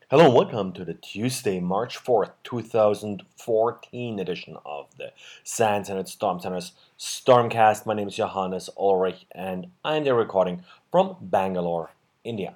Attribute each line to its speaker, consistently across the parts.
Speaker 1: Hello and welcome to the Tuesday, March 4th, 2014 edition of the SANS and Storm Center's Stormcast. My name is Johannes Ulrich and I'm there recording from Bangalore, India.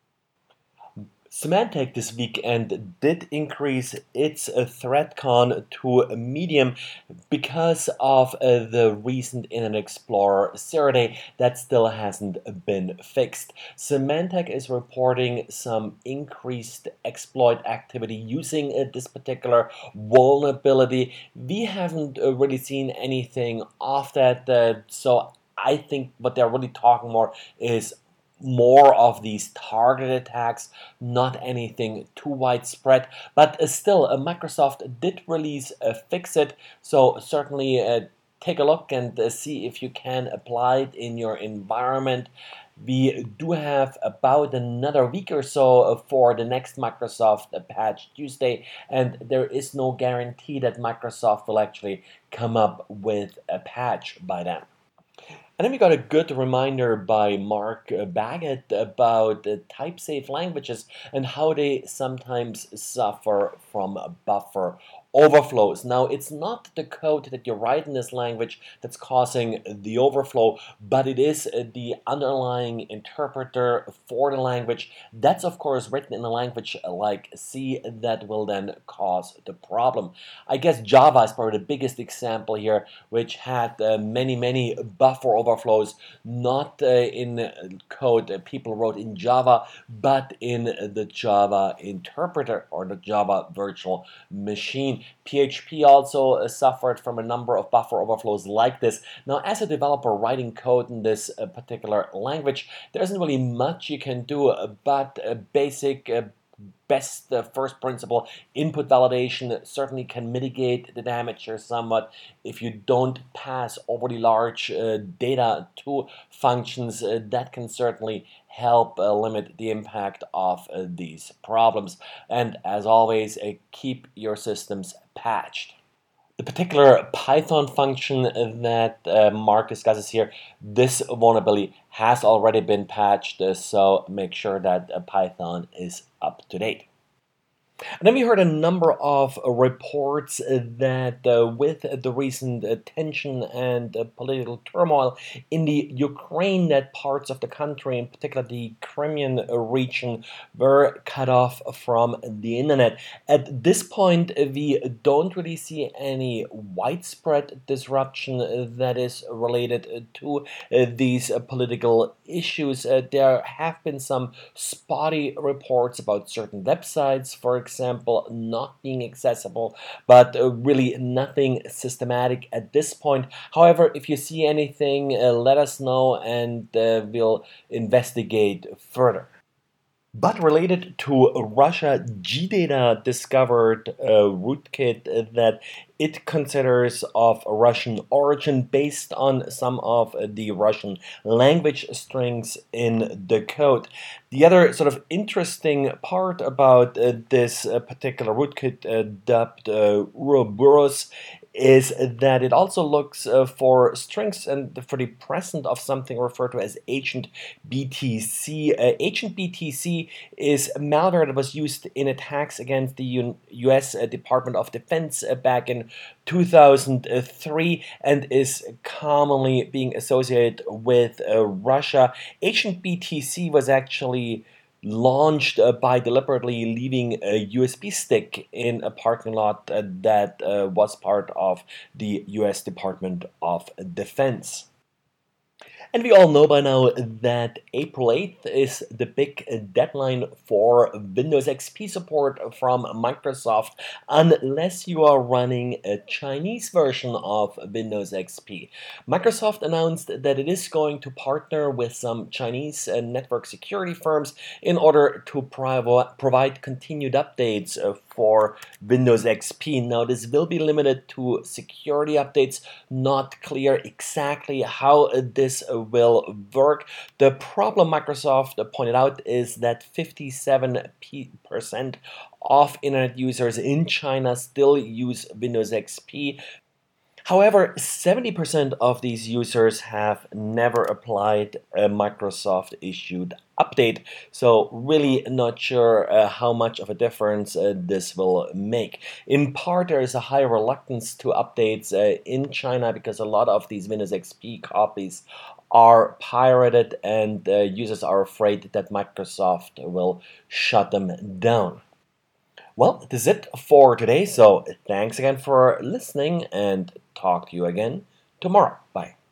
Speaker 1: Symantec this weekend did increase its ThreatCon to a medium because of the recent Internet Explorer 0 day that still hasn't been fixed. Symantec is reporting some increased exploit activity using this particular vulnerability. We haven't really seen anything of that, so I think what they're really talking more is more of these targeted attacks, not anything too widespread. But still, Microsoft did release a fix-it, so certainly take a look and see if you can apply it in your environment. We do have about another week or so for the next Microsoft Patch Tuesday, and there is no guarantee that Microsoft will actually come up with a patch by then. And then we got a good reminder by Mark Baggett about type-safe languages and how they sometimes suffer from buffer overflows. Now, it's not the code that you write in this language that's causing the overflow, but it is the underlying interpreter for the language. That's, of course, written in a language like C that will then cause the problem. I guess Java is probably the biggest example here, which had many buffer overflows, not in code people wrote in Java, but in the Java interpreter or the Java virtual machine. PHP also suffered from a number of buffer overflows like this. Now, as a developer writing code in this particular language, there isn't really much you can do, but basic best first principle input validation certainly can mitigate the damage here somewhat. If you don't pass overly large data to functions, that can certainly help limit the impact of these problems. And as always, keep your systems patched. The particular Python function that Mark discusses here, this vulnerability has already been patched, so make sure that Python is up to date. And then we heard a number of reports that with the recent tension and political turmoil in the Ukraine, that parts of the country, in particular the Crimean region, were cut off from the internet. At this point, we don't really see any widespread disruption that is related to these political issues. There have been some spotty reports about certain websites, for example, not being accessible, but really nothing systematic at this point. However, if you see anything, let us know and we'll investigate further. But related to Russia, GData discovered a rootkit that it considers of Russian origin based on some of the Russian language strings in the code. The other sort of interesting part about this particular rootkit dubbed Ouroboros is that it also looks for strings and for the present of something referred to as agent BTC. Agent BTC is malware that was used in attacks against the US Department of Defense back in 2003 and is commonly being associated with Russia. Agent BTC was actually launched by deliberately leaving a USB stick in a parking lot that was part of the US Department of Defense. And we all know by now that April 8th is the big deadline for Windows XP support from Microsoft, unless you are running a Chinese version of Windows XP. Microsoft announced that it is going to partner with some Chinese network security firms in order to provide continued updates for Windows XP. Now, this will be limited to security updates, not clear exactly how this will work. The problem Microsoft pointed out is that 57% of internet users in China still use Windows XP. However, 70% of these users have never applied a Microsoft issued update, so really not sure how much of a difference this will make. In part, there is a high reluctance to updates in China because a lot of these Windows XP copies are pirated and users are afraid that Microsoft will shut them down. Well, this is it for today. So thanks again for listening and talk to you again tomorrow. Bye.